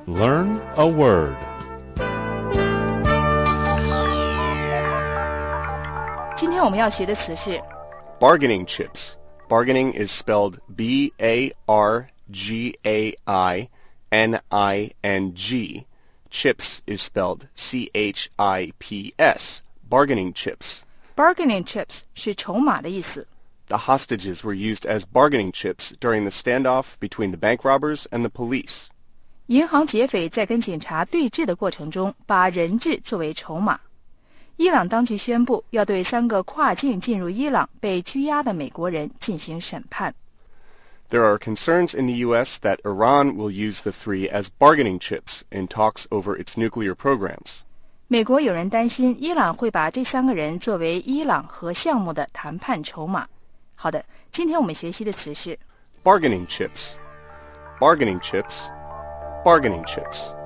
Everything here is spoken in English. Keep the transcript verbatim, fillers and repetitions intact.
Learn a word. 今天我们要学的词是 bargaining chips. Bargaining is spelled B A R G A I N I N G. Chips is spelled C H I P S. Bargaining chips. Bargaining chips 是筹码的意思。 The hostages were used as bargaining chips during the standoff between the bank robbers and the police. 银行劫匪在跟警察对峙的过程中，把人质作为筹码。伊朗当局宣布要对三个跨境进入伊朗被拘押的美国人进行审判。 There are concerns in the U S that Iran will use the three as bargaining chips in talks over its nuclear programs. 美国有人担心伊朗会把这三个人作为伊朗核项目的谈判筹码。好的，今天我们学习的词是 bargaining chips. Bargaining chips. Bargaining chips.